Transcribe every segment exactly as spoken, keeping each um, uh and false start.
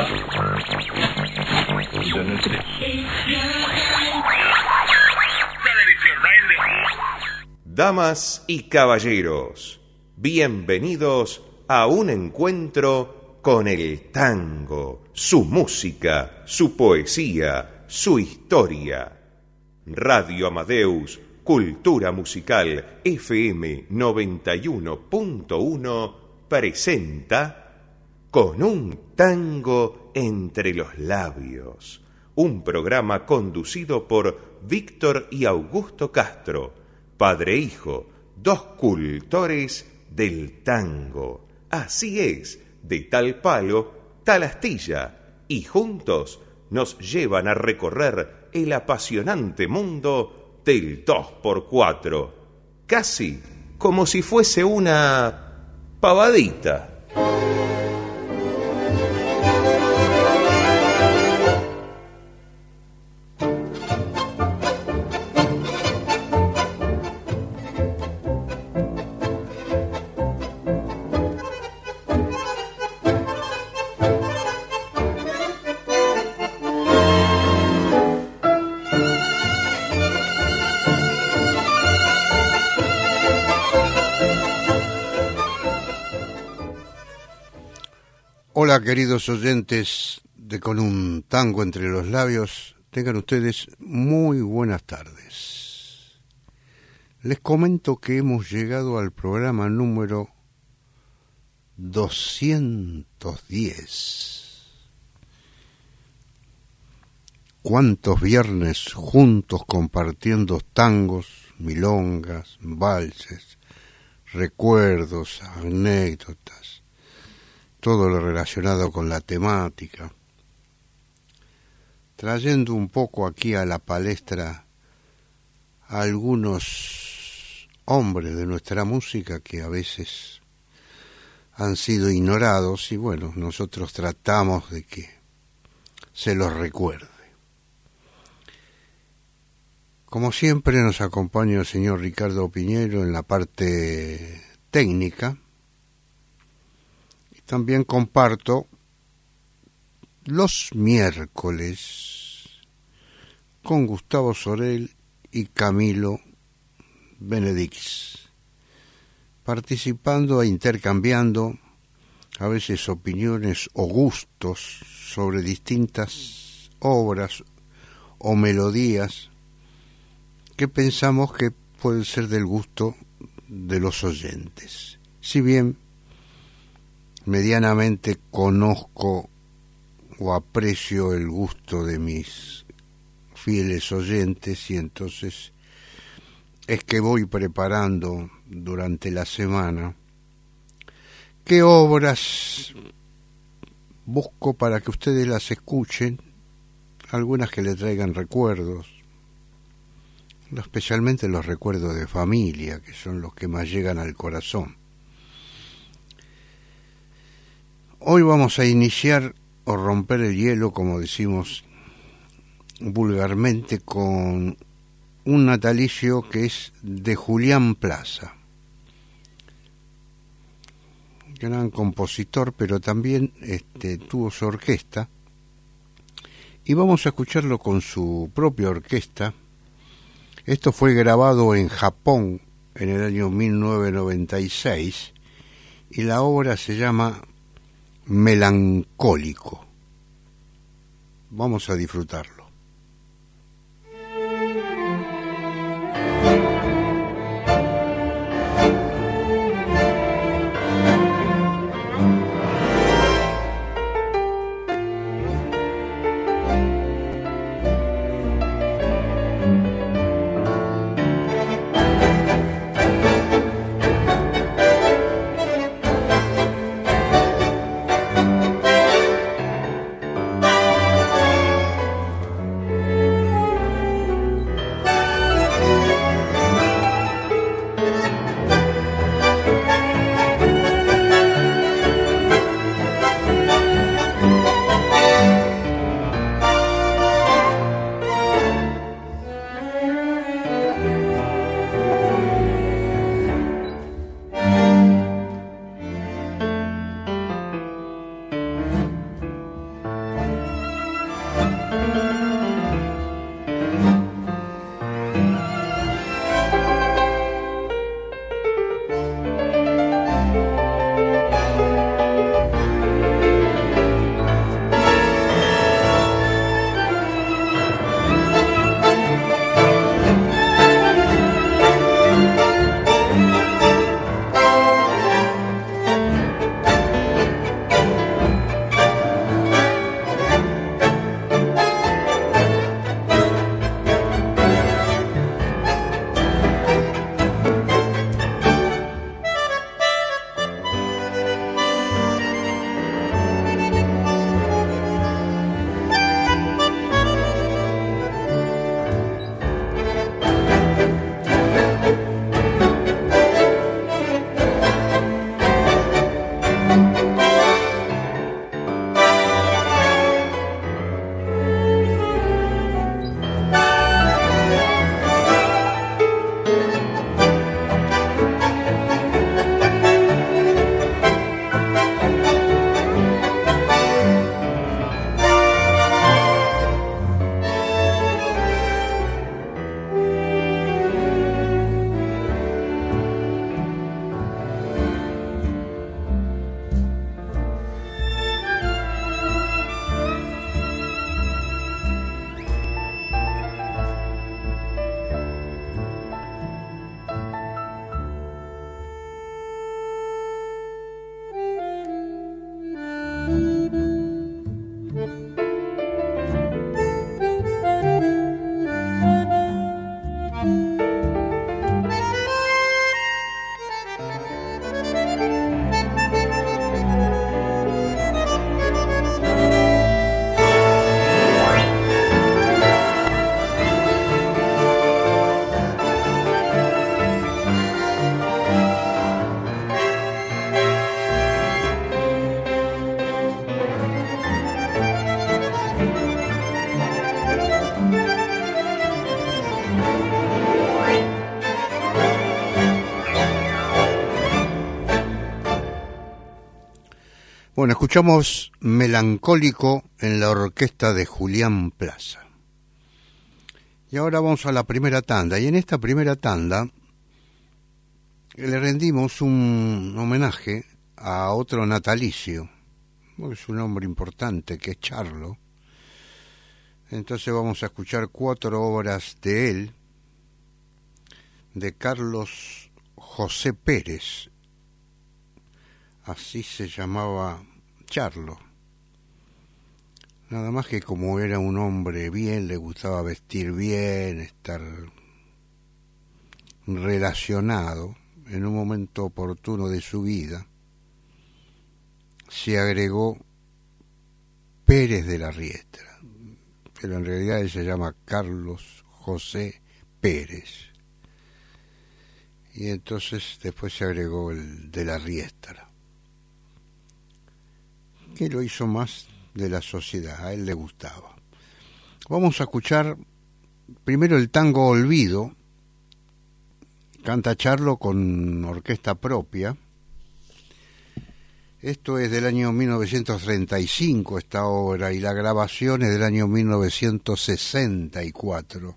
Damas y caballeros, bienvenidos a un encuentro con el tango, su música, su poesía, su historia. Radio Amadeus, Cultura Musical F M noventa y uno punto uno presenta Con un tango entre los labios, un programa conducido por Víctor y Augusto Castro, padre e hijo, dos cultores del tango. Así es, de tal palo, tal astilla, y juntos nos llevan a recorrer el apasionante mundo del dos por cuatro, casi como si fuese una pavadita. Hola, queridos oyentes de Con un tango entre los labios, tengan ustedes muy buenas tardes. Les comento que hemos llegado al programa número doscientos diez. ¿Cuántos viernes juntos compartiendo tangos, milongas, valses, recuerdos, anécdotas? Todo lo relacionado con la temática, trayendo un poco aquí a la palestra a algunos hombres de nuestra música que a veces han sido ignorados y bueno, nosotros tratamos de que se los recuerde. Como siempre nos acompaña el señor Ricardo Piñero en la parte técnica. También comparto los miércoles con Gustavo Sorel y Camilo Benedix, participando e intercambiando a veces opiniones o gustos sobre distintas obras o melodías que pensamos que pueden ser del gusto de los oyentes. Si bien medianamente conozco o aprecio el gusto de mis fieles oyentes y entonces es que voy preparando durante la semana qué obras busco para que ustedes las escuchen, algunas que le traigan recuerdos, especialmente los recuerdos de familia, que son los que más llegan al corazón. Hoy vamos a iniciar o romper el hielo, como decimos vulgarmente, con un natalicio que es de Julián Plaza, gran compositor, pero también este, tuvo su orquesta, y vamos a escucharlo con su propia orquesta. Esto fue grabado en Japón en el año mil novecientos noventa y seis, y la obra se llama Melancólico. Vamos a disfrutarlo. Bueno, escuchamos Melancólico en la orquesta de Julián Plaza. Y ahora vamos a la primera tanda. Y en esta primera tanda le rendimos un homenaje a otro natalicio. Es un hombre importante que es Charlo. Entonces vamos a escuchar cuatro obras de él, de Carlos José Pérez. Así se llamaba Charlo. Nada más que como era un hombre bien, le gustaba vestir bien, estar relacionado en un momento oportuno de su vida, se agregó Pérez de la Riestra, pero en realidad él se llama Carlos José Pérez. Y entonces después se agregó el de la Riestra, que lo hizo más de la sociedad, a él le gustaba. Vamos a escuchar primero el tango Olvido, canta Charlo con orquesta propia. Esto es del año mil novecientos treinta y cinco, esta obra, y la grabación es del año mil novecientos sesenta y cuatro.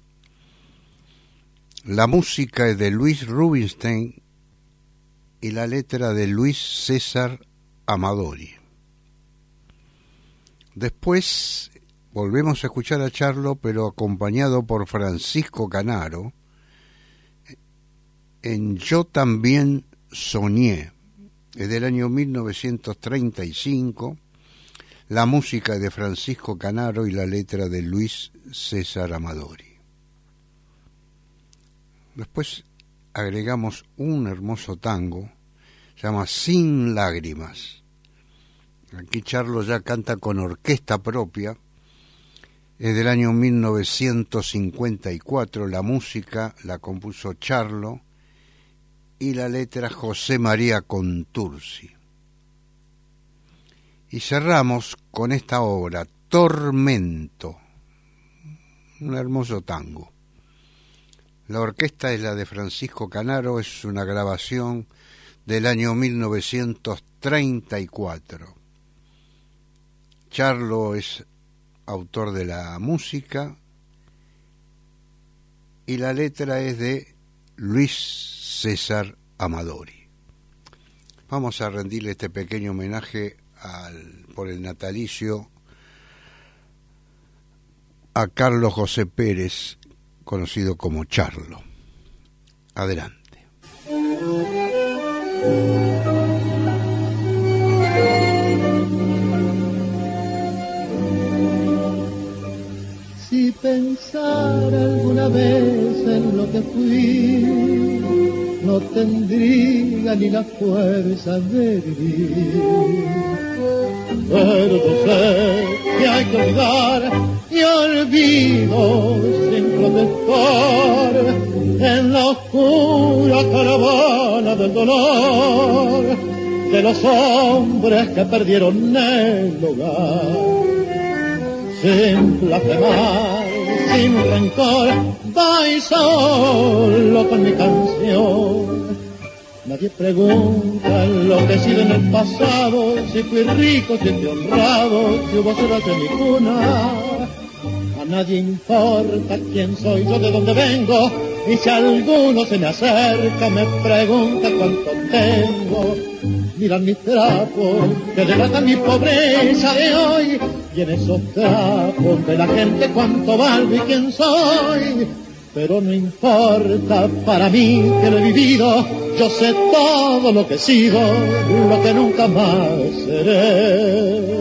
La música es de Luis Rubinstein y la letra de Luis César Amadori. Después volvemos a escuchar a Charlo, pero acompañado por Francisco Canaro, en Yo también soñé, es del año mil novecientos treinta y cinco, la música es de Francisco Canaro y la letra de Luis César Amadori. Después agregamos un hermoso tango, se llama Sin Lágrimas. Aquí Charlo ya canta con orquesta propia, es del año mil novecientos cincuenta y cuatro, la música la compuso Charlo y la letra José María Contursi. Y cerramos con esta obra, Tormento, un hermoso tango. La orquesta es la de Francisco Canaro, es una grabación del año mil novecientos treinta y cuatro. Charlo es autor de la música y la letra es de Luis César Amadori. Vamos a rendirle este pequeño homenaje al, por el natalicio a Carlos José Pérez, conocido como Charlo. Adelante. Si pensar alguna vez en lo que fui, no tendría ni la fuerza de vivir. Pero yo sé que hay que olvidar y olvido sin protestar en la oscura caravana del dolor de los hombres que perdieron el hogar. Sin blasfemar, sin rencor, voy solo con mi canción. Nadie pregunta lo que he sido en el pasado, si fui rico, si fui honrado, si hubo celos en mi cuna. A nadie importa quién soy yo, de dónde vengo, y si alguno se me acerca me pregunta cuánto tengo. Miran mis trapos que delatan mi pobreza de hoy, y en esos trapos de la gente cuánto valgo y quién soy. Pero no importa para mí que lo he vivido, yo sé todo lo que he sido, lo que nunca más seré.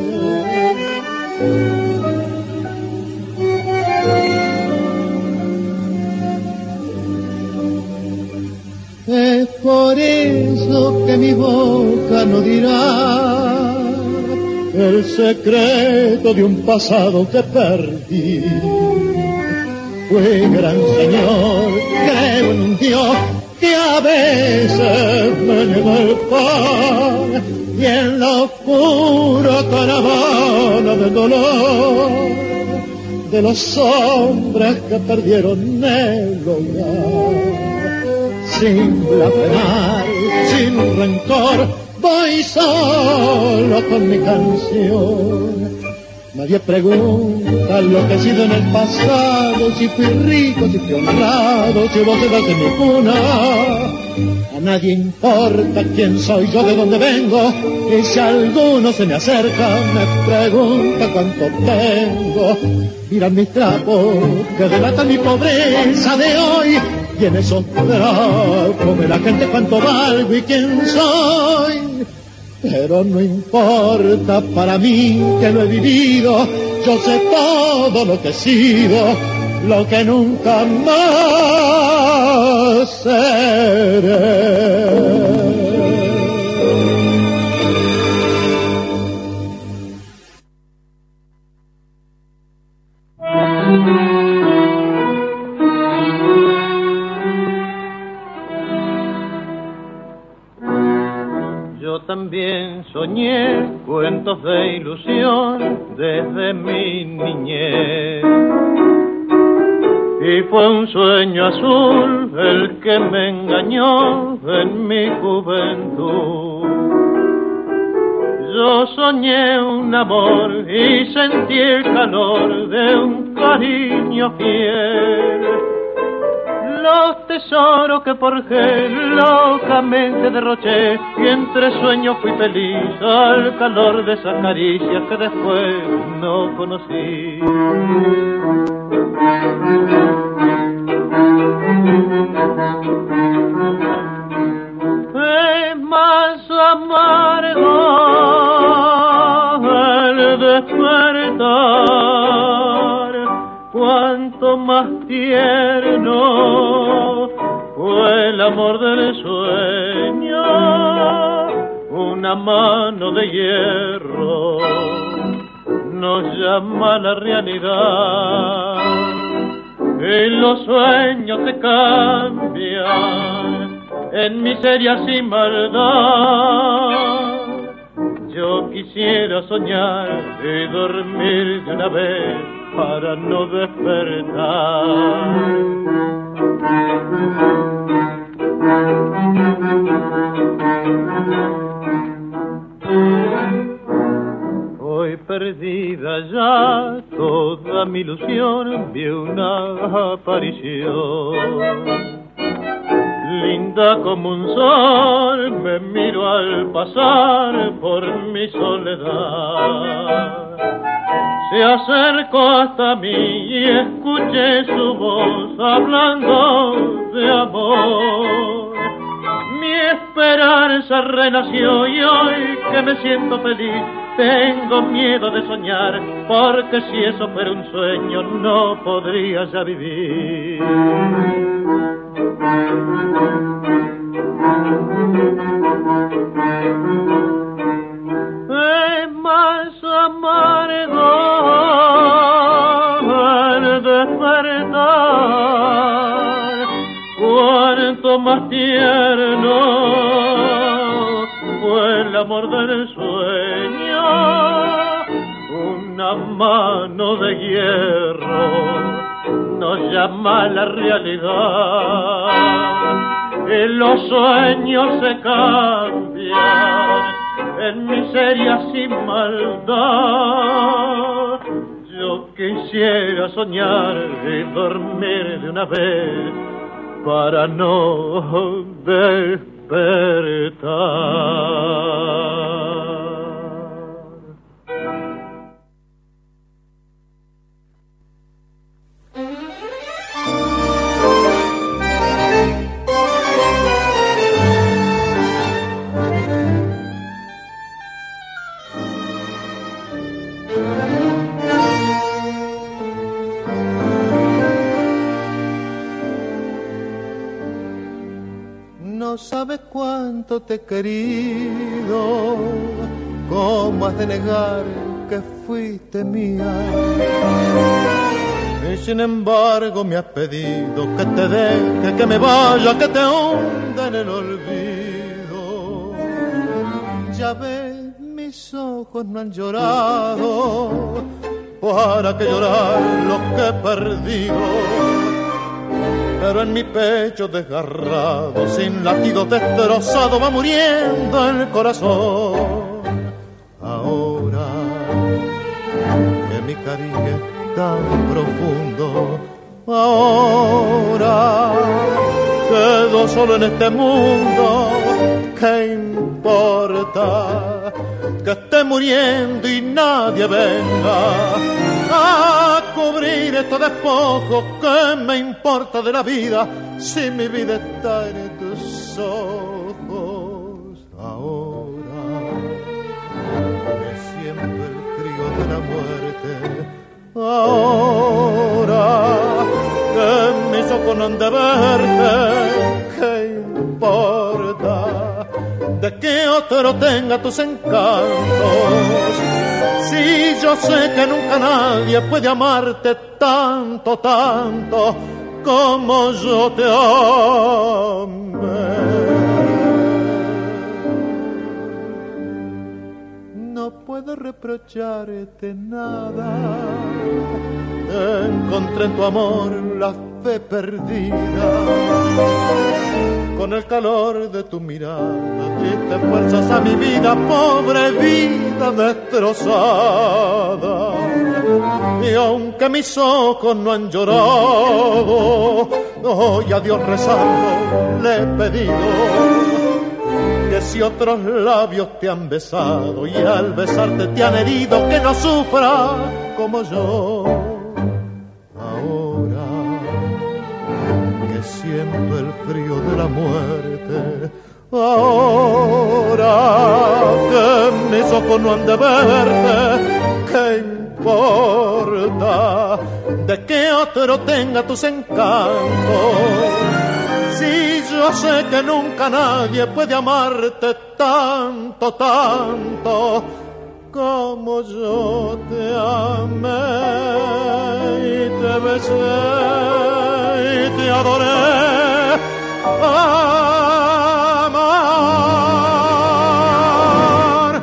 Es por eso que mi boca no dirá el secreto de un pasado que perdí. Fui gran señor, creo en un Dios que a veces me niega el pan, y en la oscura caravana del dolor de los hombres que perdieron el hogar. Sin blasfemar, sin rencor, voy solo con mi canción. Nadie pregunta lo que he sido en el pasado, si fui rico, si fui honrado, si hubo sedas en mi cuna. A nadie importa quién soy yo, de dónde vengo, y si alguno se me acerca, me pregunta cuánto tengo. Miran mis trapos que delatan mi pobreza de hoy, y en esos trapos ve la gente cuánto valgo y quién soy. Pero no importa para mí que lo he vivido, yo sé todo lo que he sido, lo que nunca más seré. También soñé cuentos de ilusión desde mi niñez, y fue un sueño azul el que me engañó en mi juventud. Yo soñé un amor y sentí el calor de un cariño fiel. Los tesoros que forjé locamente derroché, y entre sueños fui feliz al calor de esas caricias que después no conocí. Es más amargo el despertar, cuanto más tierno fue el amor del sueño. Una mano de hierro nos llama a la realidad, y los sueños se cambian en miserias y maldad. Yo quisiera soñar y dormir de una vez para no despertar. Hoy perdida ya toda mi ilusión, vi una aparición. Linda como un sol, me miro al pasar por mi soledad. Se acercó hasta mí y escuché su voz hablando de amor. Mi esperanza renació y hoy que me siento feliz, tengo miedo de soñar, porque si eso fuera un sueño no podría ya vivir. Es más amargo el despertar, cuanto más tierno fue el amor del sueño. Una mano de hierro nos llama a la realidad, y los sueños se cambian en miseria sin maldad. Yo quisiera soñar y dormir de una vez para no despertar. No sabes cuánto te he querido, cómo has de negar que fuiste mía. Y sin embargo me has pedido que te deje, que me vaya, que te hunda en el olvido. Ya ves, mis ojos no han llorado, para que llorar lo que he perdido. pero en mi pecho desgarrado, sin latidos destrozado, va muriendo el corazón. Ahora que mi cariño es tan profundo, ahora quedo solo en este mundo, ¿qué importa que esté muriendo y nadie venga a cubrir estos despojos? ¿Qué me importa de la vida si mi vida está en tus ojos? Ahora que siento el frío de la muerte, ahora que mis ojos no han de verte, ¿qué importa de que otro tenga tus encantos? Si yo sé que nunca nadie puede amarte tanto, tanto como yo te amé. No puedo reprocharte nada, encontré en tu amor la fe perdida. Con el calor de tu mirada diste fuerzas a mi vida, pobre vida destrozada. Y aunque mis ojos no han llorado, hoy a Dios rezando le he pedido que si otros labios te han besado y al besarte te han herido, que no sufra como yo. Ahora que siento el frío de la muerte, ahora que mis ojos no han de verte, ¿qué importa de que otro tenga tus encantos? Si yo sé que nunca nadie puede amarte tanto, tanto como yo te amé y te besé y te adoré. Amar.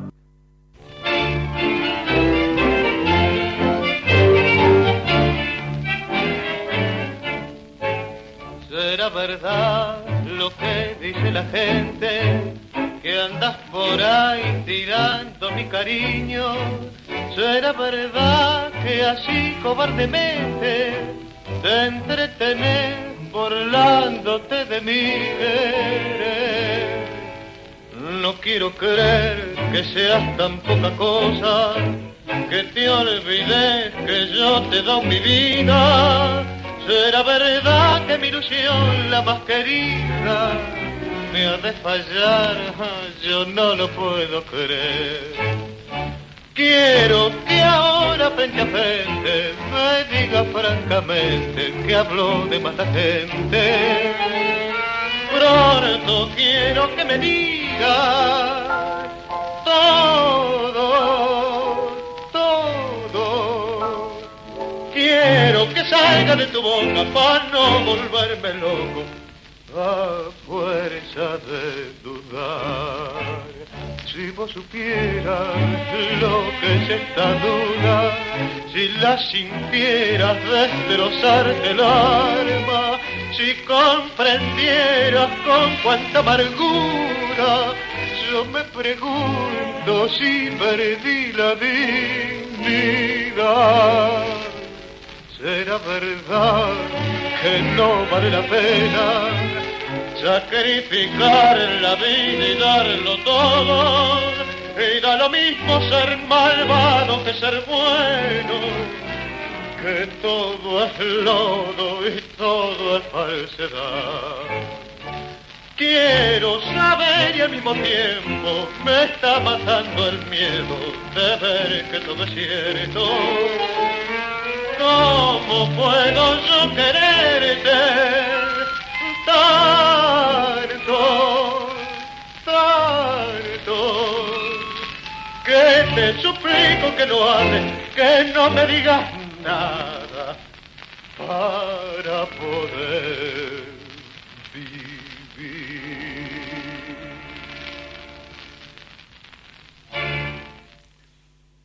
¿Será verdad lo que dice la gente? Que andas por ahí tirando mi cariño. ¿Será verdad que así cobardemente te entretenés burlándote de mi querer? No quiero creer que seas tan poca cosa, que te olvides que yo te doy mi vida. ¿Será verdad que mi ilusión, la más querida, me ha de fallar? Yo no lo puedo creer. Quiero que ahora frente a frente me diga francamente que habló de mala gente. Pronto quiero que me diga todo, todo. Quiero que salga de tu boca para no volverme loco a fuerza de dudar. Si vos supieras lo que es esta duda, si la sintieras destrozarte el alma, si comprendieras con cuánta amargura, yo me pregunto si perdí la dignidad. ¿Será verdad que no vale la pena sacrificar la vida y darlo todo? Y da lo mismo ser malvado que ser bueno, que todo es lodo y todo es falsedad. Quiero saber y al mismo tiempo me está matando el miedo de ver que todo es cierto. ¿Cómo puedo yo quererte tanto, tanto? Que te suplico que no hables, que no me digas nada para poder vivir.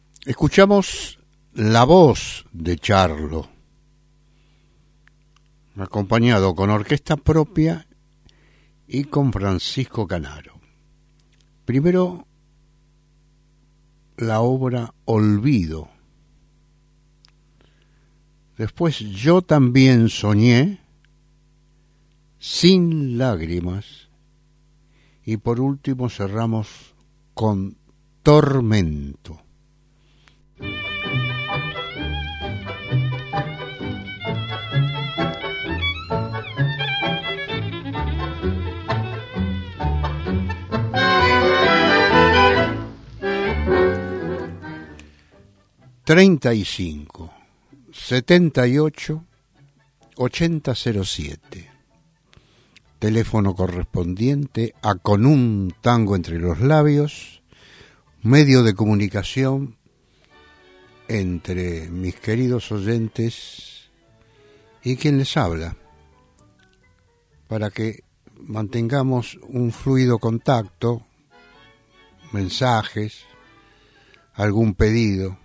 Escuchamos la voz de Charlo. acompañado con orquesta propia y con Francisco Canaro. Primero, la obra Olvido. Después, Yo también soñé, Sin lágrimas. Y por último cerramos con Tormento. treinta y cinco, setenta y ocho, ochenta cero siete. Teléfono correspondiente a Con un tango entre los labios, medio de comunicación entre mis queridos oyentes y quien les habla, para que mantengamos un fluido contacto, mensajes, algún pedido,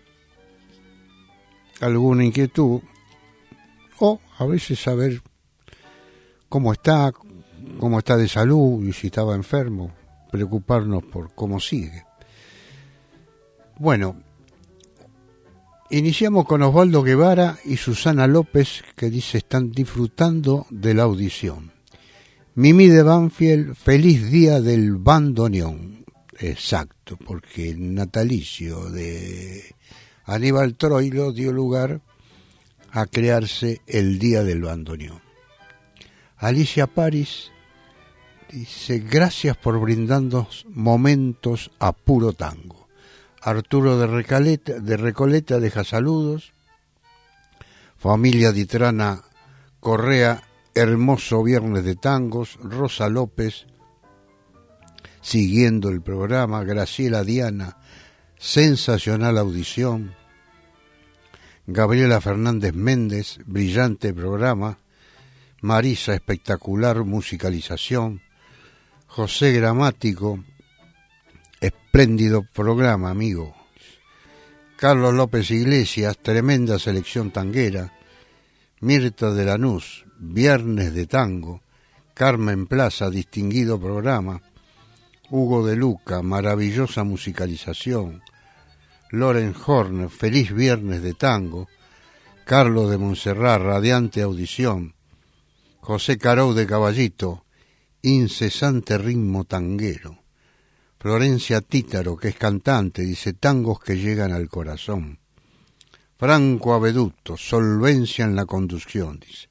alguna inquietud, o a veces saber cómo está, cómo está de salud y si estaba enfermo, preocuparnos por cómo sigue. Bueno, iniciamos con Osvaldo Guevara y Susana López, que dice están disfrutando de la audición. Mimi de Banfield, feliz día del bandoneón. Exacto, porque el natalicio de Aníbal Troilo dio lugar a crearse el Día del Bandoneón. Alicia Paris dice, gracias por brindarnos momentos a puro tango. Arturo de Recoleta, de Recoleta deja saludos. Familia Ditrana Correa, hermoso viernes de tangos. Rosa López, siguiendo el programa. Graciela Diana, sensacional audición. Gabriela Fernández Méndez, brillante programa. Marisa, espectacular musicalización. José Gramático, espléndido programa, amigo. Carlos López Iglesias, tremenda selección tanguera. Mirta de Lanús, viernes de tango. Carmen Plaza, distinguido programa. Hugo de Luca, maravillosa musicalización. Loren Horn, feliz viernes de tango. Carlos de Montserrat, radiante audición. José Carou de Caballito, incesante ritmo tanguero. Florencia Títaro, que es cantante, dice tangos que llegan al corazón. Franco Aveduto, solvencia en la conducción, dice.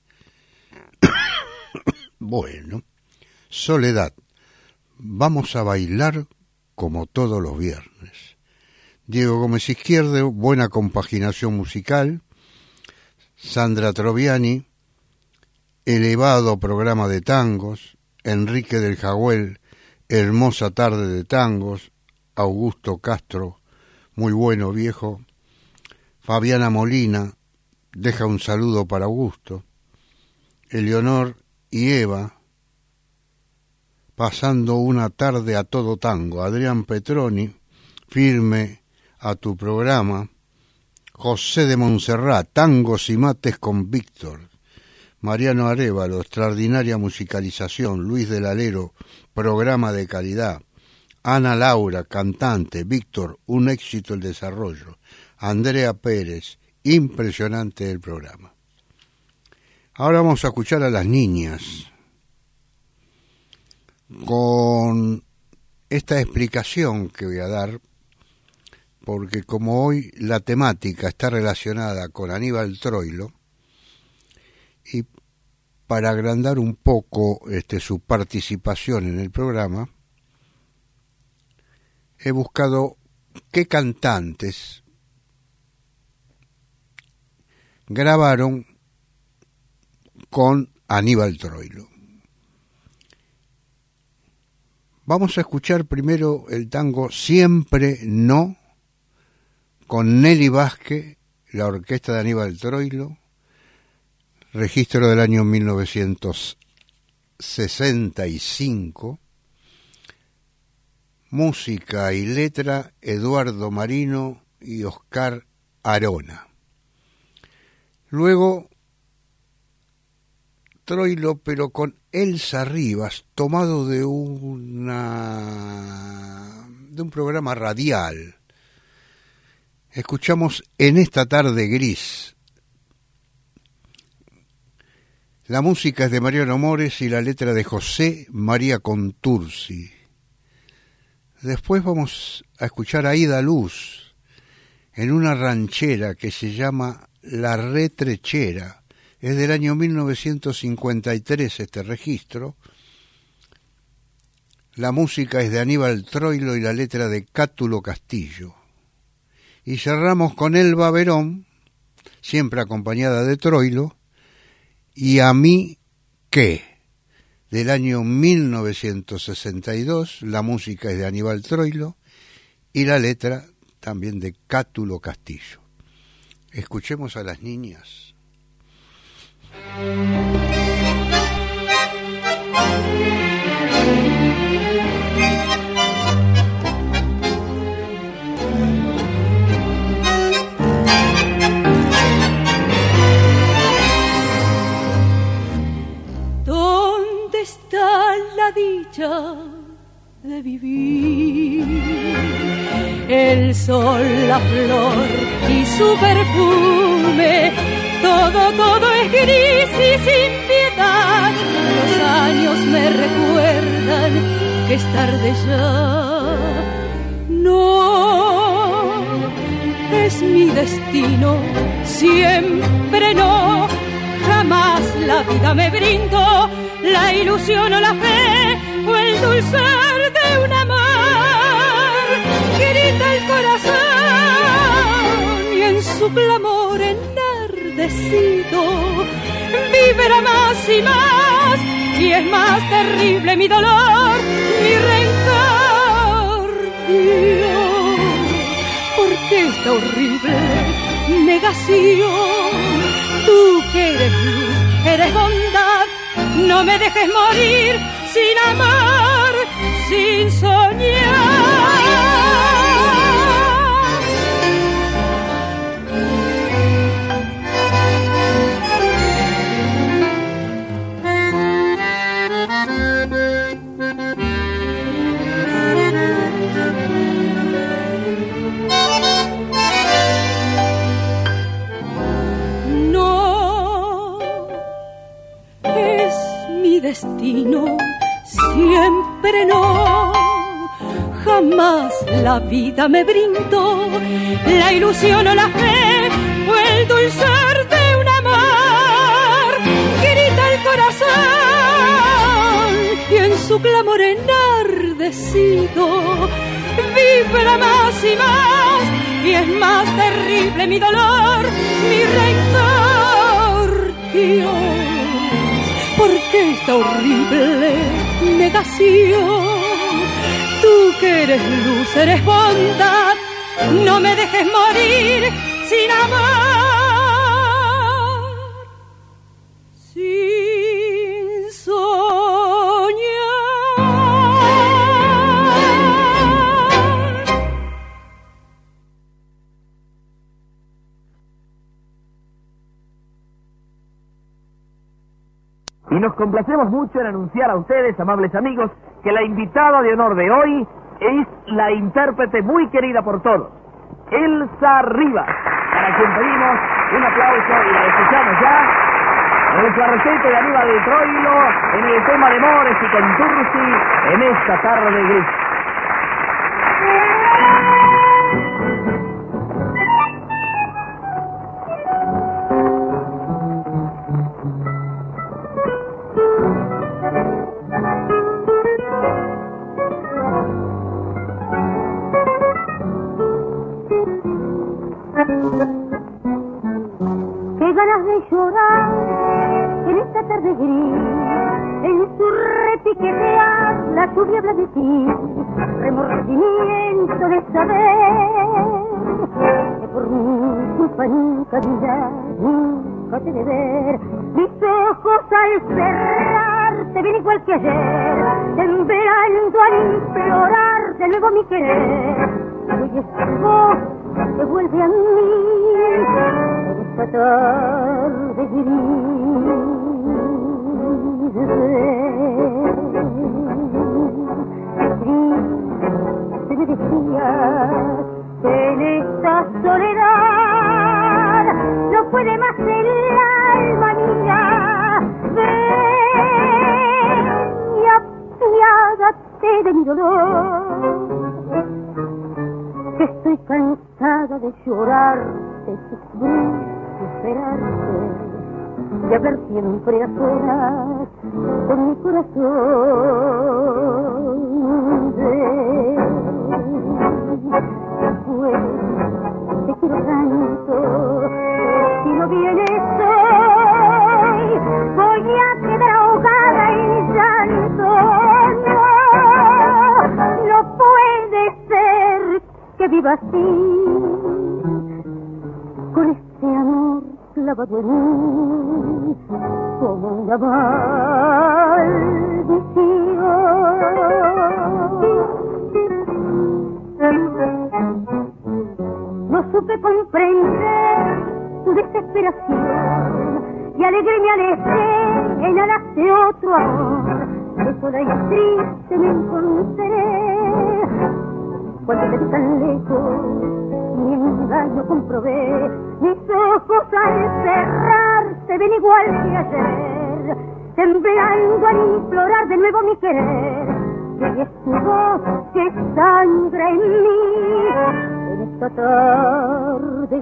Bueno, Soledad, vamos a bailar como todos los viernes. Diego Gómez Izquierdo, buena compaginación musical. Sandra Troviani, elevado programa de tangos. Enrique del Jagüel, hermosa tarde de tangos. Augusto Castro, muy bueno viejo. Fabiana Molina, deja un saludo para Augusto. Eleonor y Eva, pasando una tarde a todo tango. Adrián Petroni, firme a tu programa. José de Montserrat, tangos y mates con Víctor. Mariano Arévalo, extraordinaria musicalización. Luis del Alero, programa de calidad. Ana Laura, cantante. Víctor, un éxito el desarrollo. Andrea Pérez, impresionante el programa. Ahora vamos a escuchar a las niñas con esta explicación que voy a dar, porque como hoy la temática está relacionada con Aníbal Troilo, y para agrandar un poco este, su participación en el programa, he buscado qué cantantes grabaron con Aníbal Troilo. Vamos a escuchar primero el tango Siempre No, con Nelly Vázquez, la orquesta de Aníbal Troilo, registro del año mil novecientos sesenta y cinco, música y letra Eduardo Marino y Oscar Arona. Luego Troilo, pero con Elsa Rivas, tomado de una de un programa radial. Escuchamos En esta tarde gris. La música es de Mariano Mores y la letra de José María Contursi. Después vamos a escuchar a Ida Luz en una ranchera que se llama La Retrechera. Es del año mil novecientos cincuenta y tres este registro. La música es de Aníbal Troilo y la letra de Cátulo Castillo. Y cerramos con Elba Verón, siempre acompañada de Troilo, y A mí qué, del año mil novecientos sesenta y dos. La música es de Aníbal Troilo y la letra también de Cátulo Castillo. Escuchemos a las niñas. ¿Dónde está la dicha de vivir? El sol, la flor y su perfume, todo, todo es gris y sin piedad. Los años me recuerdan que es tarde ya. No, es mi destino, siempre no. Jamás la vida me brindó la ilusión o la fe o el dulzor de un amor. Grita el corazón y en su clamor enardecido vibra más y más, y es más terrible mi dolor, mi rencor. Dios, ¿por qué esta horrible negación? Tú que eres luz, eres bondad, no me dejes morir sin amar, sin soñar. Destino, siempre no, jamás la vida me brindó la ilusión o la fe o el dulzor de un amor. Grita el corazón y en su clamor enardecido vibra más y más, y es más terrible mi dolor, mi rencor. Dios, ¿por qué esta horrible negación? Tú que eres luz, eres bondad, no me dejes morir sin amar, sin soñar. Y nos complacemos mucho en anunciar a ustedes, amables amigos, que la invitada de honor de hoy es la intérprete muy querida por todos, Elsa Rivas, para quien pedimos un aplauso y la escuchamos ya en el cuarteto de Aníbal de Troilo, en el tema de Mores y Contursi, en esta tarde gris. Qué ganas de llorar en esta tarde gris, en su repiquetear la lluvia habla de ti, remordimiento de saber que por mi culpa nunca vida, nunca te de ver. Mis ojos al cerrar te ven igual que ayer, temblando al implorar de nuevo mi querer. Hoy es tu voz que vuelve a mí en esta tarde gris. no puede más el alma mía. Ven y apiádate de mi dolor, que estoy cansada de llorar, de sufrir, de esperarte, de hablar siempre a solas con mi corazón. Pues te quiero tanto, si no vienes hoy, voy a quedar ahogada en llanto. No, no puede ser que viva así, con este amor clavado en mí, como una maldición. No supe comprender tu desesperación y alegre me alejé en alas de otro amor. De sola y triste me encontré cuando te vi tan lejos. Mi engaño comprobé, mis ojos al cerrar se ven igual que ayer, temblando al implorar de nuevo mi querer. Y es tu voz que sangra en mí en esta tarde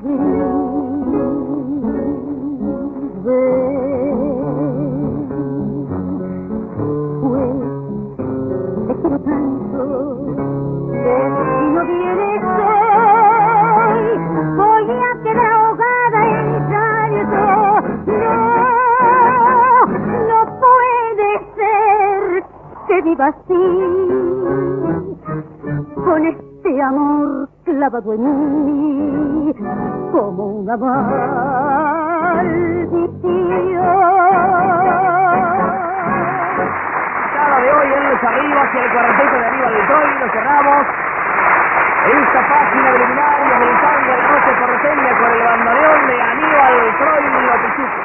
gris. Ven, pues te quiero tanto que si no vienes hoy, voy a quedar ahogada en llanto. No, no puede ser que viva así, con este amor clavado en mí, como una maldición. De hoy en Los Arribas y el cuarteto de Aníbal del Troilo, lo cerramos esta página preliminar del tango de la noche porteña con el bandoneón de Aníbal del Troilo Pichuco.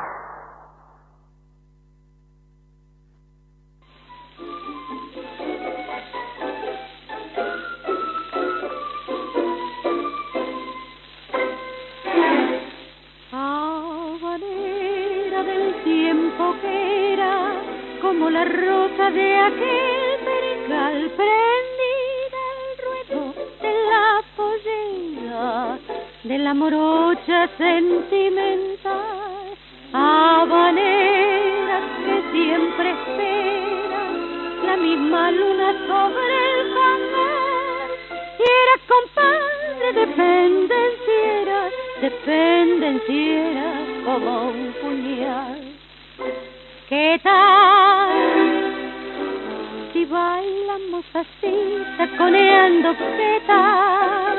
Habanera del tiempo que era, como la rosa de aquel perical, prendida al ruedo de la pollera, de la morocha sentimental. Habanera que siempre espera la misma luna sobre el fangal, y era compadre de pendenciera, de pendenciera como un puñal. ¿Qué tal si bailamos así, taconeando? ¿Qué tal?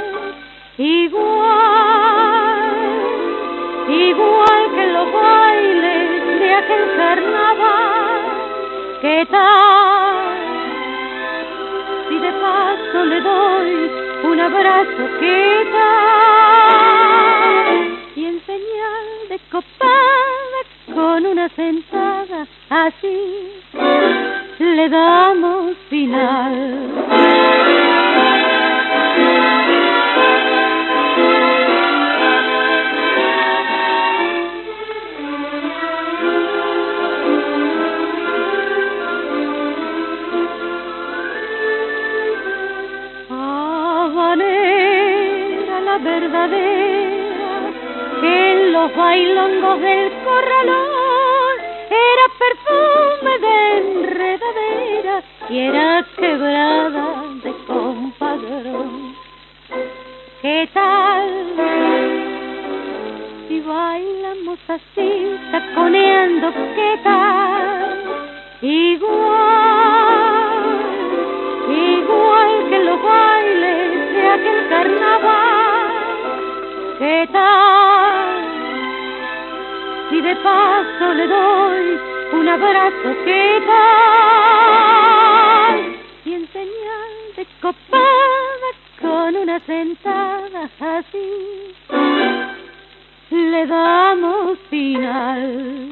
Igual, igual que los bailes de aquel carnaval. ¿Qué tal si de paso le doy un abrazo? ¿Qué tal? Y en señal de copada, con una sentada así, le damos final. Habanera, la verdadera, que en los bailongos del corralón era perfume de enredadera y era quebrada de compadrón. ¿Qué tal si bailamos así, taconeando? ¿Qué tal? Igual, igual que los bailes de aquel carnaval. ¿Qué tal si de paso le doy un abrazo? ¿Qué tal? Y en señal de copada, con una sentada así, le damos final.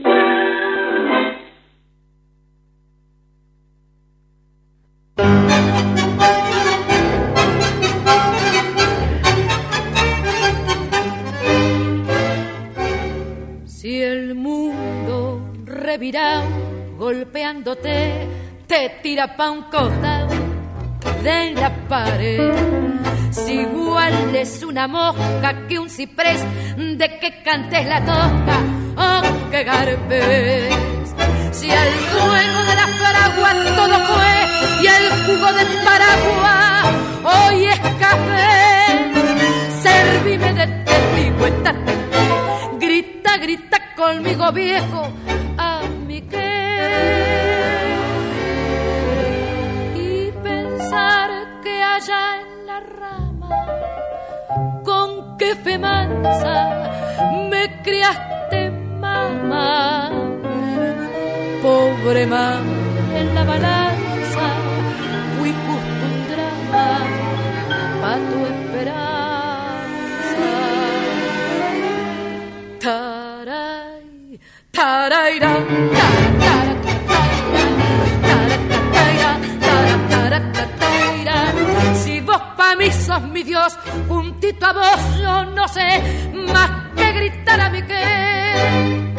revirado, golpeándote, te tira pa' un costado de la pared. Si igual es una mosca que un ciprés, de que cantes la tosca o que garpes. Si al juego de las paraguas todo fue y el jugo del paraguas hoy es café, servime de testigo, estate en pie, grita, grita conmigo viejo, a mi qué. Y pensar que allá en la rama, con qué fe mansa me criaste, mamá. Pobre mamá, en la balanza fui justo un drama pa' tu esperanza. Taray, taraira, tara, tara, tara, tara. Si vos pa' mí sos mi Dios, juntito a vos yo no sé más que gritar a mi qué.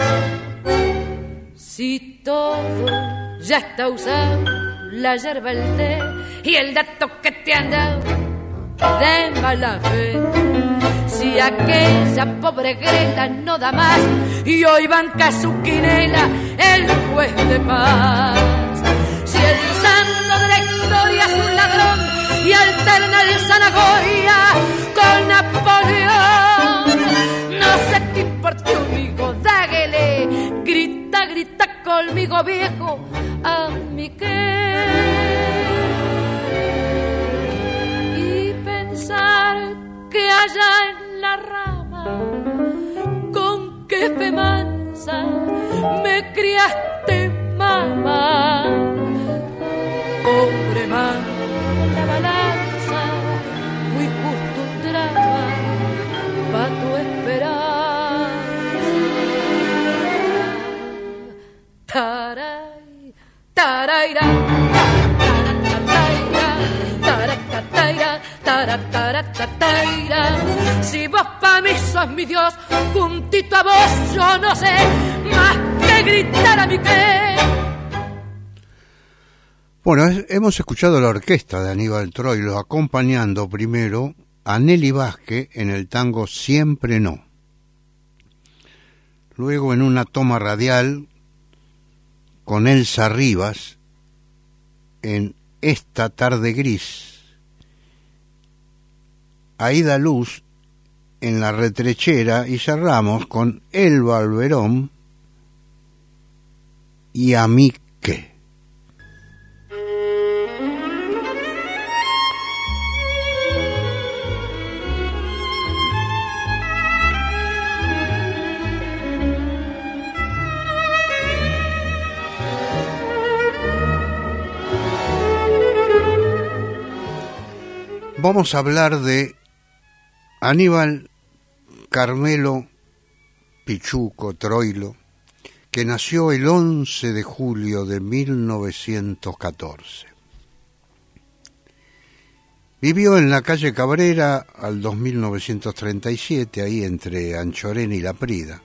Si todo ya está usado, la yerba, el té y el dato que te han dado de mala fe. Si aquella pobre Greta no da más y hoy banca su quinela el juez de paz. Si el santo de la historia es un ladrón y alterna el zanahoria con Napoleón, no se te importe un hijo, dáguele, grita, grita conmigo viejo, a mi qué. Y pensar que allá en la rama, con qué fe mansa me criaste, mamá. Pobre mamá, en la balanza fui justo un drama pa' tu esperanza. Taray, taraira, tara, tara, tara. Si vos pa' mí sos mi Dios, juntito a vos yo no sé más que gritar a mi qué. Bueno, hemos escuchado la orquesta de Aníbal Troilo acompañando primero a Nelly Vázquez en el tango Siempre No. Luego en una toma radial con Elsa Rivas en Esta tarde gris. Aída Luz en La retrechera y cerramos con Elba Alberón y A mí qué. Vamos a hablar de Aníbal Carmelo Pichuco Troilo, que nació el once de julio de mil novecientos catorce. Vivió en la calle Cabrera al dos mil novecientos treinta y siete, ahí entre Anchorena y La Prida.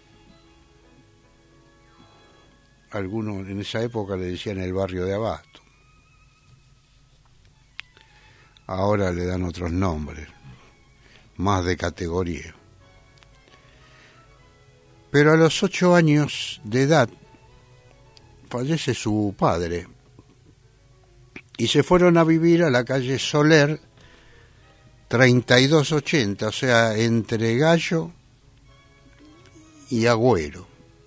Algunos en esa época le decían el barrio de Abasto. Ahora le dan otros nombres, más de categoría. Pero a los ocho años de edad fallece su padre y se fueron a vivir a la calle Soler treinta y dos ochenta, o sea, entre Gallo y Agüero.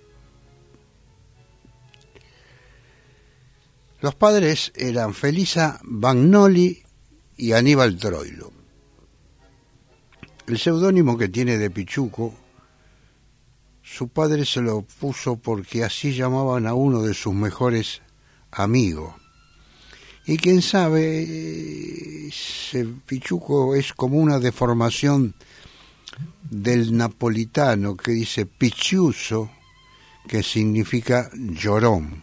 Los padres eran Felisa Bagnoli y Aníbal Troilo. El seudónimo que tiene de Pichuco, su padre se lo puso porque así llamaban a uno de sus mejores amigos. Y quién sabe, ese Pichuco es como una deformación del napolitano que dice Picciuso, que significa llorón.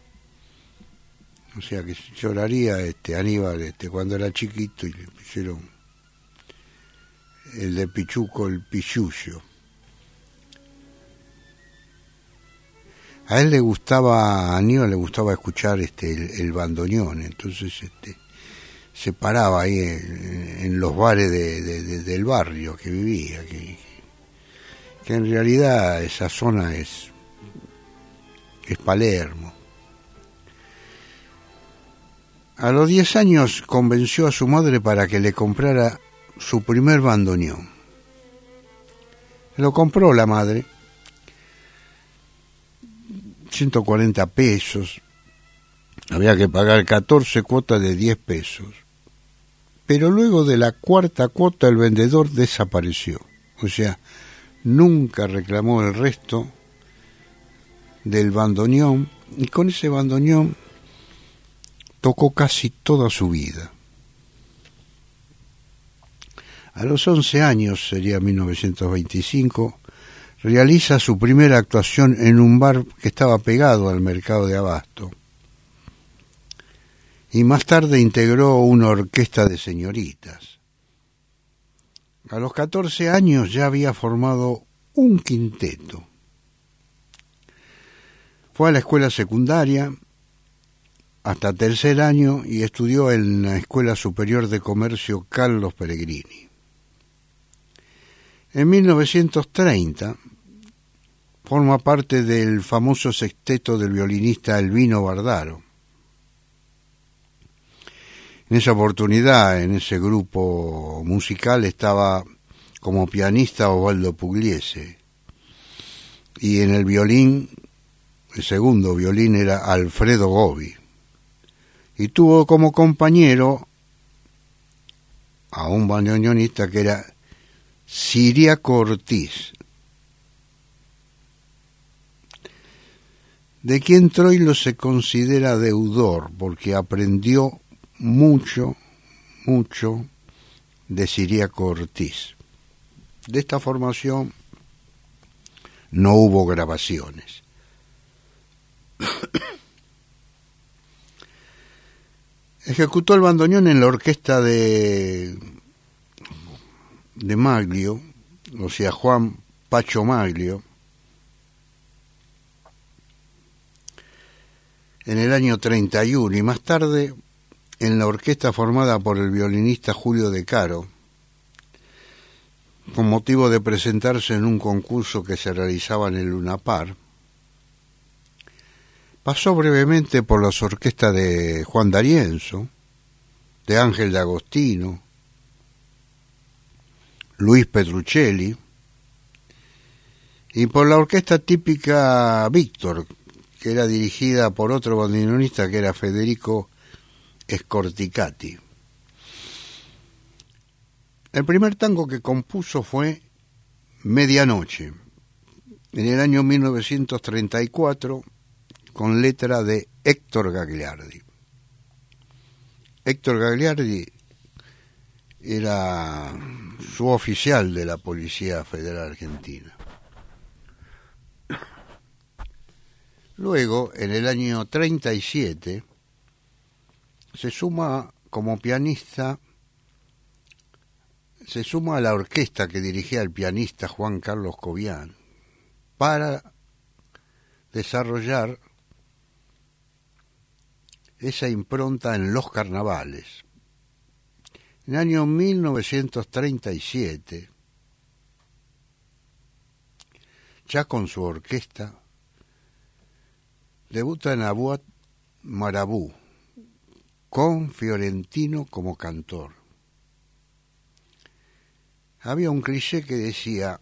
O sea que lloraría este Aníbal este cuando era chiquito y le pusieron el de Pichuco, el Pichullo. A él le gustaba, a Aníbal le gustaba escuchar este el, el bandoneón, entonces este se paraba ahí en, en los bares de, de, de, del barrio que vivía, que, que en realidad esa zona es, es Palermo. A los diez años convenció a su madre para que le comprara su primer bandoneón. Lo compró la madre, ciento cuarenta pesos, había que pagar catorce cuotas de diez pesos, pero luego de la cuarta cuota el vendedor desapareció, o sea, nunca reclamó el resto del bandoneón, y con ese bandoneón tocó casi toda su vida. A los once años, sería mil novecientos veinticinco, realiza su primera actuación en un bar que estaba pegado al mercado de Abasto. Y más tarde integró una orquesta de señoritas. A los catorce años ya había formado un quinteto. Fue a la escuela secundaria hasta tercer año y estudió en la Escuela Superior de Comercio Carlos Pellegrini. En mil novecientos treinta forma parte del famoso sexteto del violinista Elvino Bardaro. En esa oportunidad, en ese grupo musical, estaba como pianista Osvaldo Pugliese, y en el violín, el segundo violín, era Alfredo Gobi, y tuvo como compañero a un bandoneonista que era Ciriaco Ortiz, de quien Troilo se considera deudor porque aprendió mucho, mucho de Ciriaco Ortiz. De esta formación no hubo grabaciones. Ejecutó el bandoneón en la orquesta de, de Maglio, o sea, Juan Pacho Maglio, en el año treinta y uno, y más tarde en la orquesta formada por el violinista Julio De Caro, con motivo de presentarse en un concurso que se realizaba en el Luna Park. Pasó brevemente por las orquestas de Juan D'Arienzo, de Ángel D'Agostino, Luis Petruccelli, y por la orquesta típica Víctor, que era dirigida por otro bandoneonista que era Federico Scorticati. El primer tango que compuso fue Medianoche, en el año mil novecientos treinta y cuatro, con letra de Héctor Gagliardi. Héctor Gagliardi era suboficial de la Policía Federal Argentina. Luego, en el año treinta y siete, se suma como pianista, se suma a la orquesta que dirigía el pianista Juan Carlos Cobian para desarrollar esa impronta en los carnavales. En el año mil novecientos treinta y siete, ya con su orquesta, debuta en Abuat Marabú, con Fiorentino como cantor. Había un cliché que decía: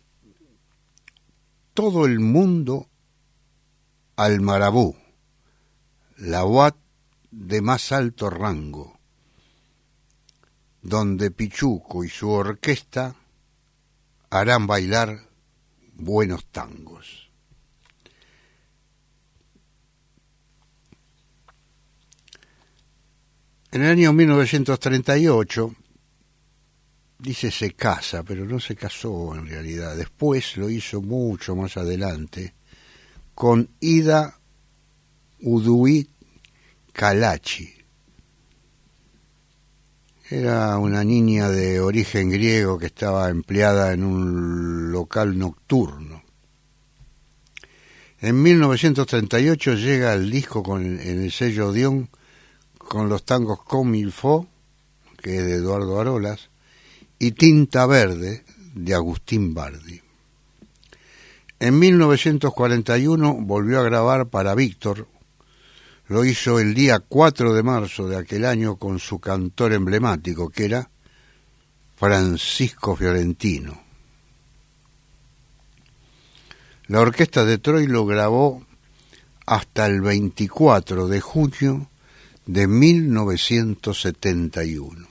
todo el mundo al Marabú, la Abuat de más alto rango, donde Pichuco y su orquesta harán bailar buenos tangos. En el año mil novecientos treinta y ocho, dice se casa, pero no se casó en realidad. Después lo hizo mucho más adelante con Ida Uduit Kalachi. Era una niña de origen griego que estaba empleada en un local nocturno. En mil novecientos treinta y ocho llega el disco con, en el sello Odeón con los tangos Comme il faut, que es de Eduardo Arolas, y Tinta Verde, de Agustín Bardi. En mil novecientos cuarenta y uno volvió a grabar para Víctor. Lo hizo el día cuatro de marzo de aquel año con su cantor emblemático, que era Francisco Fiorentino. La orquesta de Troilo grabó hasta el veinticuatro de junio de mil novecientos setenta y uno.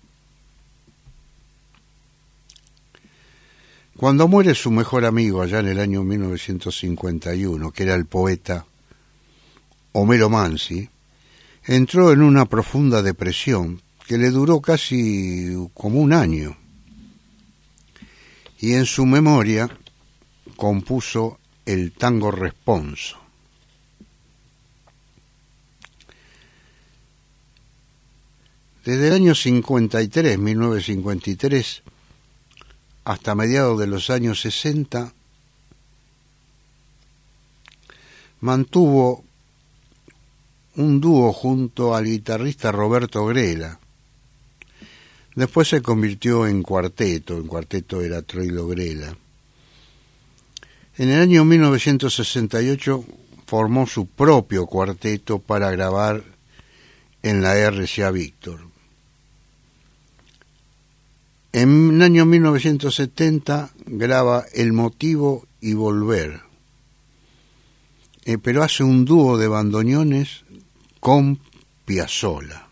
Cuando muere su mejor amigo allá en el año mil novecientos cincuenta y uno, que era el poeta Homero Mansi, entró en una profunda depresión que le duró casi como un año. Y en su memoria compuso el tango Responso. Desde el año cincuenta y tres, mil novecientos cincuenta y tres, hasta mediados de los años sesenta, mantuvo un dúo junto al guitarrista Roberto Grela. Después se convirtió en cuarteto, en cuarteto era Troilo Grela. En el año mil novecientos sesenta y ocho formó su propio cuarteto para grabar en la R C A Víctor. En el año mil novecientos setenta graba El Motivo y Volver, eh, pero hace un dúo de bandoneones con Piazzolla.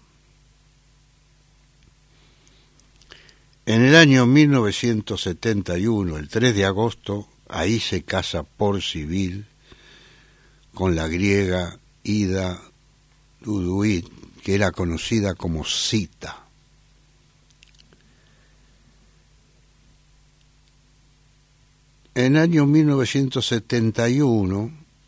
En el año mil novecientos setenta y uno, el tres de agosto, ahí se casa por civil con la griega Ida Duduit, que era conocida como Cita. En el año mil novecientos setenta y uno,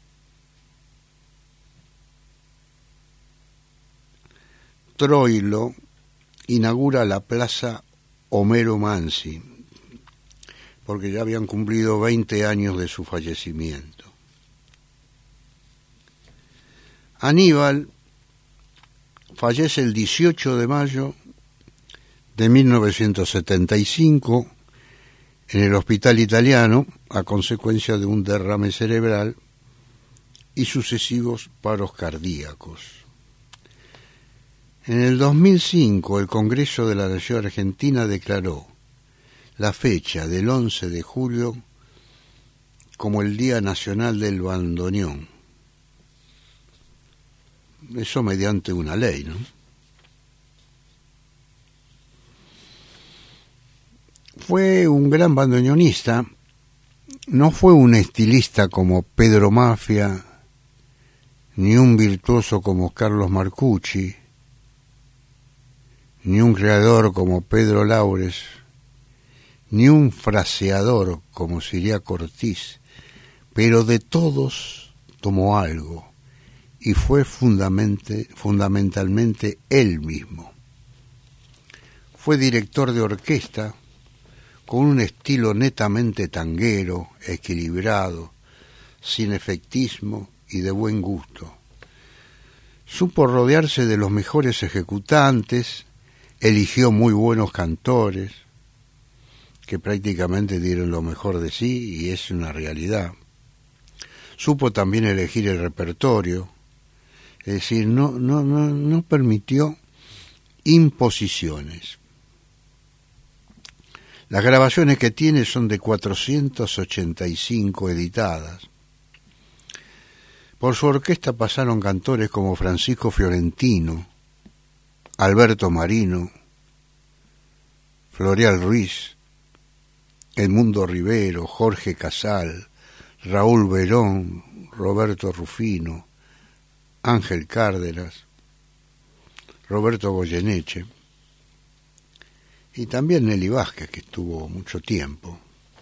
Troilo inaugura la Plaza Homero Mansi, porque ya habían cumplido veinte años de su fallecimiento. Aníbal fallece el dieciocho de mayo de mil novecientos setenta y cinco en el Hospital Italiano a consecuencia de un derrame cerebral y sucesivos paros cardíacos. En el dos mil cinco, el Congreso de la Nación Argentina declaró la fecha del once de julio como el Día Nacional del Bandoneón. Eso mediante una ley, ¿no? Fue un gran bandoneonista, no fue un estilista como Pedro Mafia, ni un virtuoso como Carlos Marcucci, ni un creador como Pedro Laures, ni un fraseador como Ciriaco Ortiz, pero de todos tomó algo, y fue fundamente, fundamentalmente él mismo. Fue director de orquesta, con un estilo netamente tanguero, equilibrado, sin efectismo y de buen gusto. Supo rodearse de los mejores ejecutantes, eligió muy buenos cantores, que prácticamente dieron lo mejor de sí, y es una realidad. Supo también elegir el repertorio, es decir, no, no, no, no permitió imposiciones. Las grabaciones que tiene son de cuatrocientas ochenta y cinco editadas. Por su orquesta pasaron cantores como Francisco Fiorentino, Alberto Marino, Floreal Ruiz, Edmundo Rivero, Jorge Casal, Raúl Verón, Roberto Rufino, Ángel Cárdenas, Roberto Goyeneche, y también Nelly Vázquez, que estuvo mucho tiempo.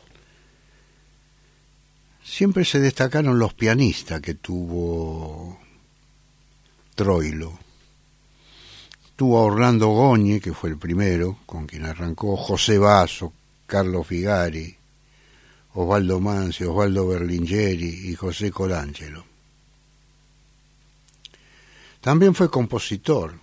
Siempre se destacaron los pianistas que tuvo Troilo. Tuvo a Orlando Goñi, que fue el primero, con quien arrancó, José Basso, Carlos Figari, Osvaldo Manzi, Osvaldo Berlingeri y José Colangelo. También fue compositor.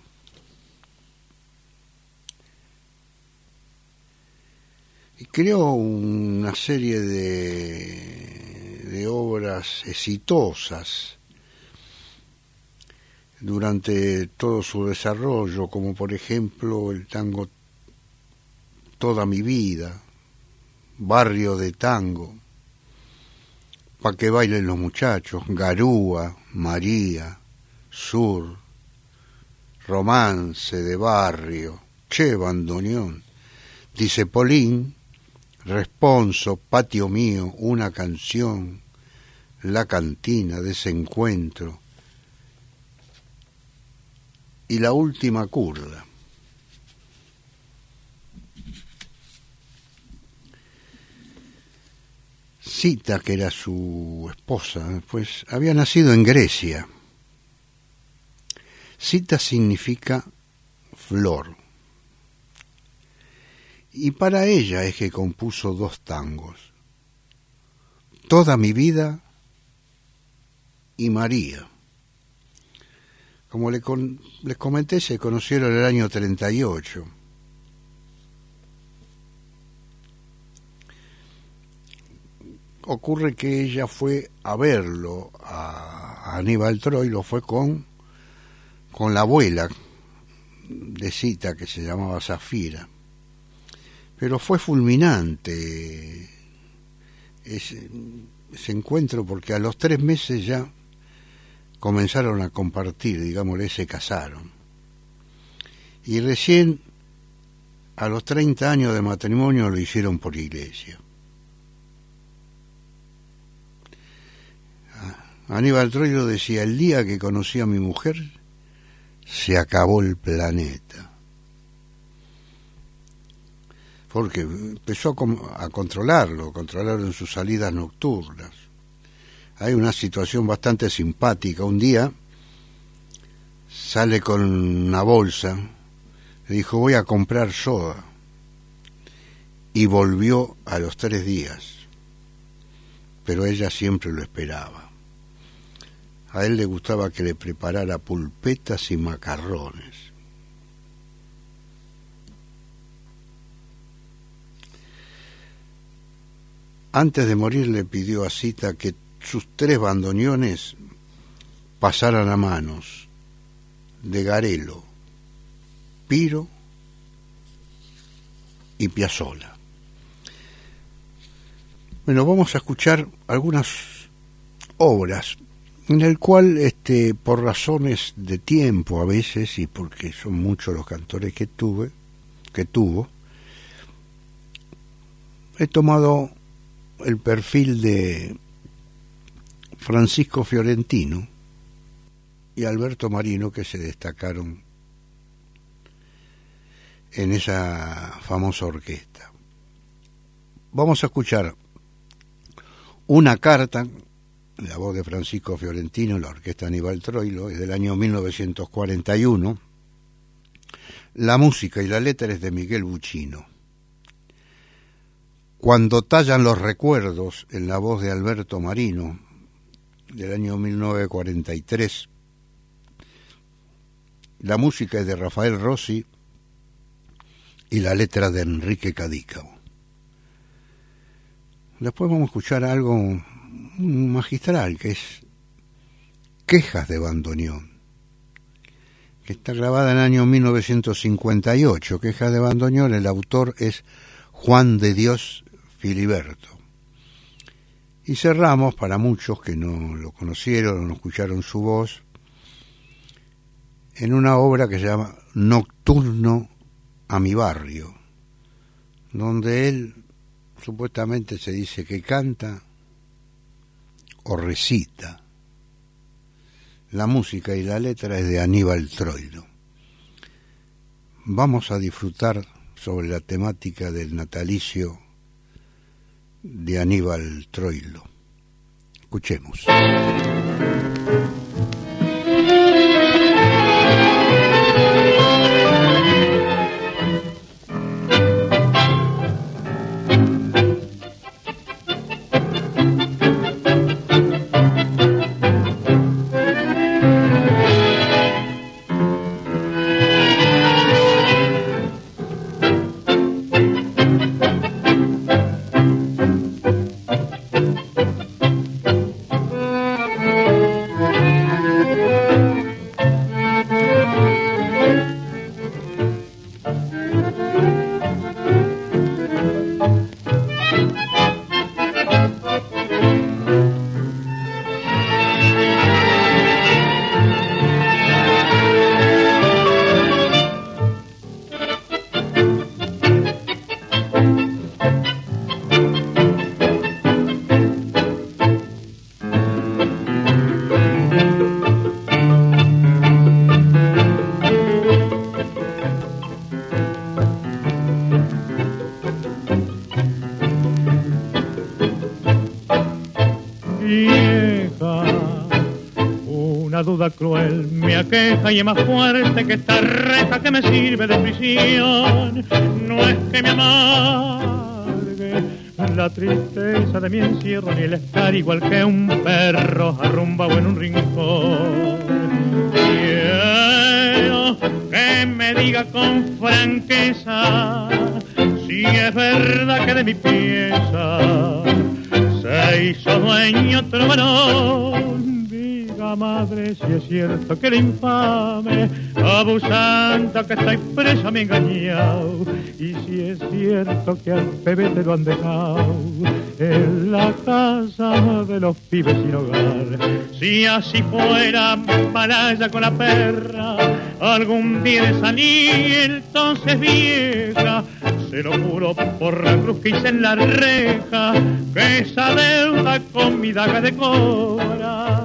Y creó una serie de, de obras exitosas durante todo su desarrollo, como por ejemplo el tango Toda mi vida, Barrio de Tango, Pa' que bailen los muchachos, Garúa, María, Sur, Romance de barrio, Che bandoneón, Dice Polín, Responso, Patio mío, Una canción, La cantina, Desencuentro y La última curda. Zita, que era su esposa, pues había nacido en Grecia. Zita significa flor. Y para ella es que compuso dos tangos, Toda mi vida y María. Como les, con, les comenté, se conocieron en el año treinta y ocho. Ocurre que ella fue a verlo a Aníbal Troilo, fue con, con la abuela de Zita, que se llamaba Zafira. Pero fue fulminante ese, ese encuentro, porque a los tres meses ya comenzaron a compartir, digámosle, se casaron. Y recién a los treinta años de matrimonio lo hicieron por iglesia. Aníbal Troilo decía: el día que conocí a mi mujer, se acabó el planeta. Porque empezó a, a controlarlo, controlarlo en sus salidas nocturnas. Hay una situación bastante simpática. Un día sale con una bolsa, le dijo: voy a comprar soda, y volvió a los tres días, pero ella siempre lo esperaba. A él le gustaba que le preparara pulpetas y macarrones. Antes de morir le pidió a Zita que sus tres bandoneones pasaran a manos de Garelo, Piro y Piazzolla. Bueno, vamos a escuchar algunas obras en el cual, este, por razones de tiempo a veces, y porque son muchos los cantores que tuve, que tuvo, he tomado el perfil de Francisco Fiorentino y Alberto Marino, que se destacaron en esa famosa orquesta. Vamos a escuchar una carta, la voz de Francisco Fiorentino, la orquesta Aníbal Troilo, es del año mil novecientos cuarenta y uno. La música y la letra es de Miguel Buchino. Cuando tallan los recuerdos, en la voz de Alberto Marino, del año mil novecientos cuarenta y tres. La música es de Rafael Rossi y la letra de Enrique Cadícamo. Después vamos a escuchar algo magistral, que es Quejas de bandoneón, que está grabada en el año mil novecientos cincuenta y ocho. Quejas de bandoneón, el autor es Juan de Dios Filiberto. Y cerramos, para muchos que no lo conocieron o no escucharon su voz, en una obra que se llama Nocturno a mi barrio, donde él supuestamente se dice que canta o recita. La música y la letra es de Aníbal Troilo. Vamos a disfrutar sobre la temática del natalicio de Aníbal Troilo. Escuchemos. vieja. Una duda cruel me aqueja y es más fuerte que esta reja que me sirve de prisión. No es que me amargue la tristeza de mi encierro, ni el estar igual que un perro arrumbado en un rincón. Quiero que me diga con franqueza si es verdad que de mi pieza se hizo dueño otro varón. Diga, madre, si es cierto que el infame abusando que estoy preso me ha engañado, y si es cierto que al bebé te lo han dejado en la casa de los pibes sin hogar. Si así fuera malaya con la perra, algún día de salir, entonces vieja, se lo juro por la cruz que hice en la reja, que esa deuda con mi daga de cobra.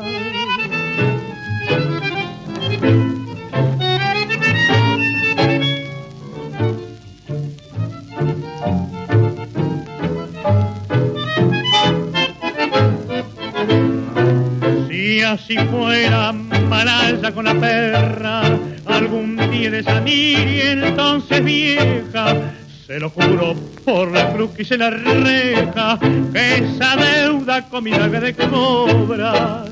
Si así fuera malaya con la perra, algún día de salir, y entonces vieja, se lo juro por la cruz que hice la reja, que esa deuda con mi daga de cobra.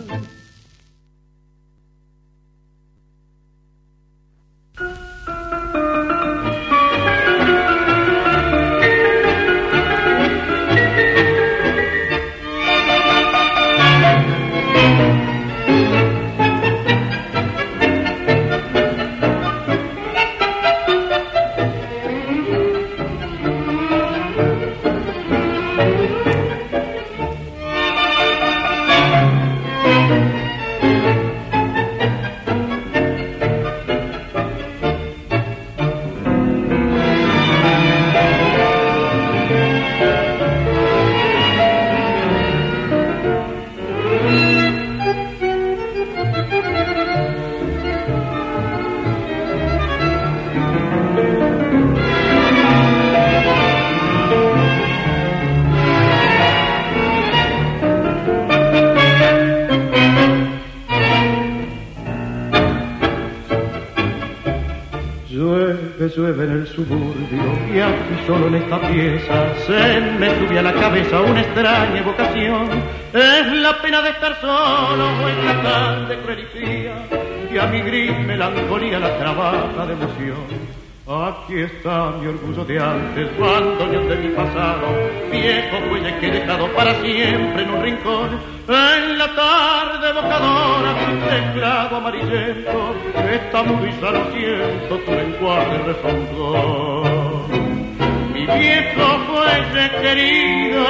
Llueve en el suburbio y aquí solo en esta pieza se me sube a la cabeza una extraña evocación. Es la pena de estar solo en la tarde cruel y fría, y a mi gris melancolía la trabaja de emoción. Aquí está mi orgullo de antes, bandoneón de mi pasado, viejo fuelle que he dejado para siempre en un rincón. En la tarde evocadora de un teclado amarillento, está mudo y sano siento tu lenguaje rezongón. Mi viejo fuelle querido,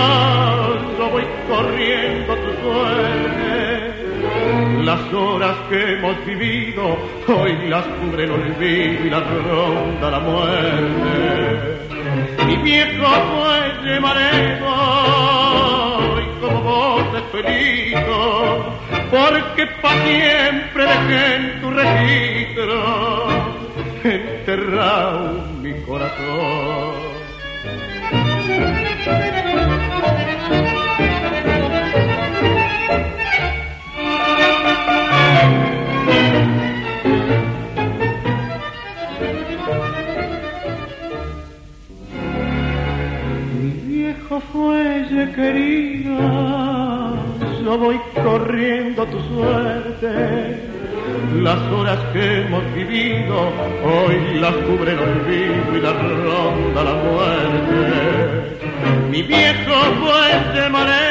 yo voy corriendo tu suerte. Las horas que hemos vivido hoy las cubre el olvido y las ronda la muerte. Mi viejo fuelle mareo, y como vos estoy listo, porque pa' siempre dejé en tu registro enterrado mi corazón. Fuelle querida, yo voy corriendo a tu suerte. Las horas que hemos vivido hoy las cubre el olvido y las ronda la muerte. Mi viejo fuelle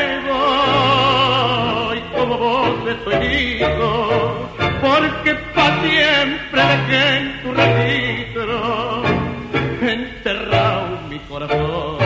marego, y como vos estoy listo, porque pa' siempre dejé en tu registro enterrado mi corazón.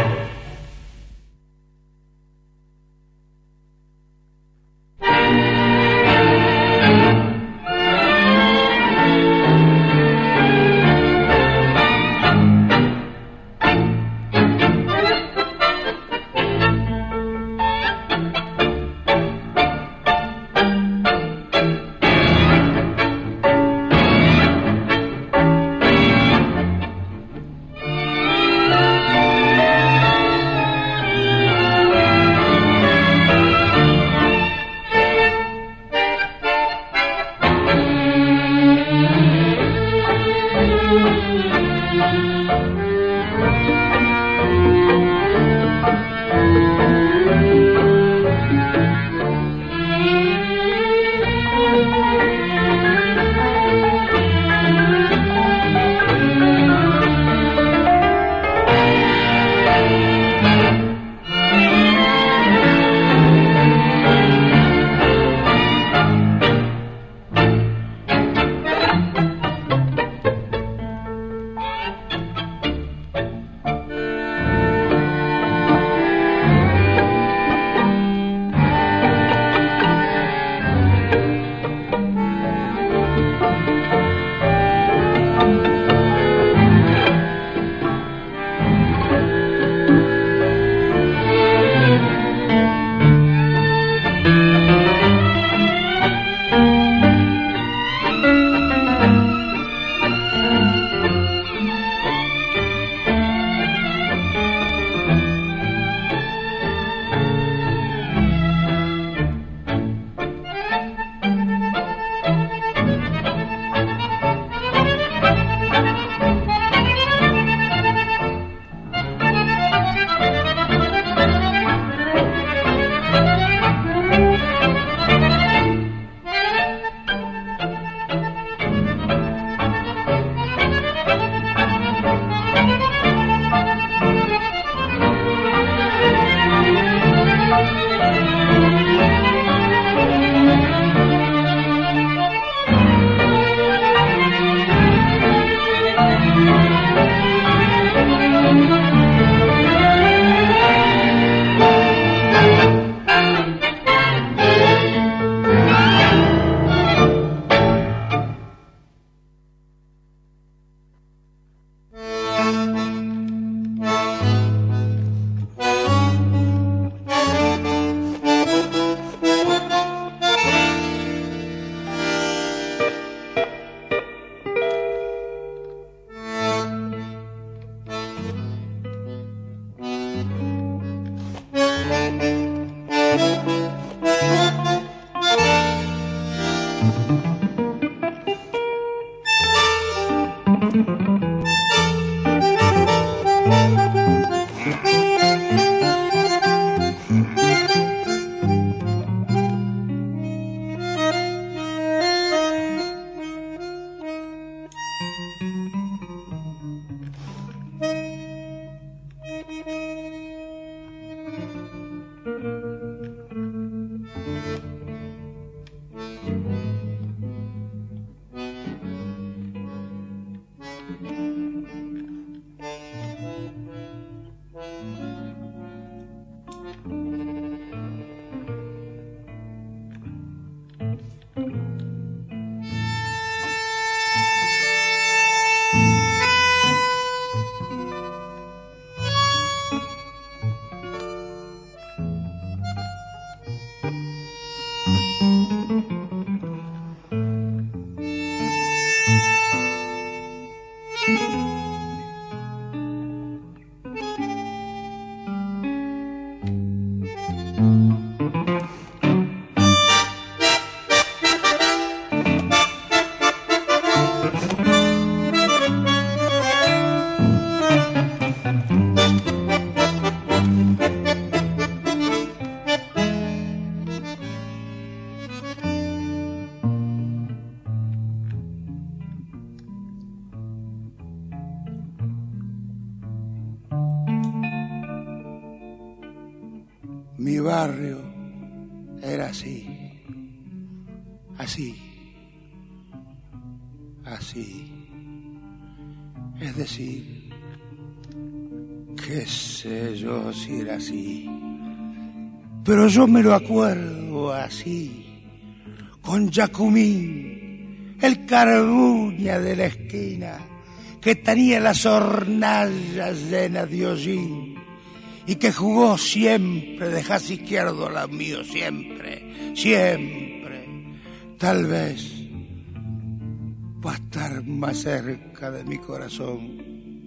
era así, así, así. Es decir, qué sé yo si era así, pero yo me lo acuerdo así, con Jacumín, el carbuña de la esquina, que tenía las hornallas llenas de hollín y que jugó siempre de jaz izquierdo la mío, siempre, siempre. Tal vez va a estar más cerca de mi corazón.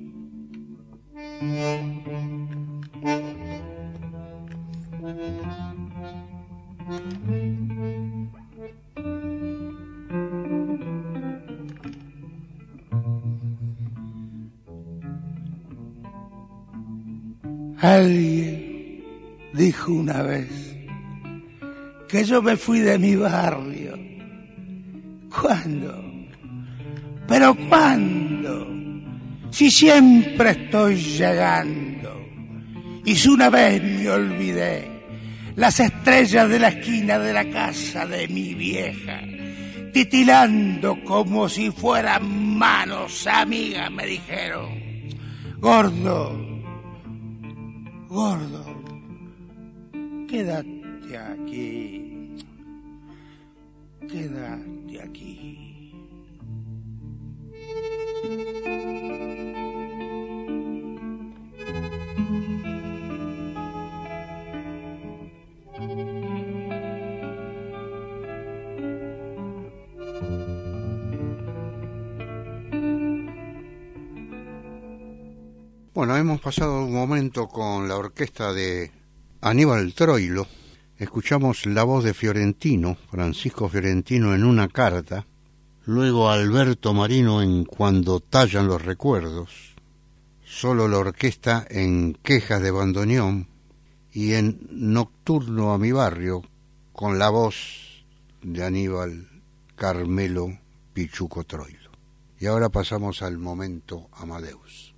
Alguien dijo una vez que yo me fui de mi barrio. ¿Cuándo? ¿Pero cuándo? Si siempre estoy llegando. Y si una vez me olvidé las estrellas de la esquina de la casa de mi vieja, titilando como si fueran manos amigas, me dijeron: gordo, gordo, quédate aquí, quédate aquí. Bueno, hemos pasado un momento con la orquesta de Aníbal Troilo. Escuchamos la voz de Fiorentino, Francisco Fiorentino, en Una carta. Luego Alberto Marino en Cuando tallan los recuerdos. Solo la orquesta en Quejas de bandoneón. Y en Nocturno a mi barrio, con la voz de Aníbal Carmelo Pichuco Troilo. Y ahora pasamos al momento Amadeus.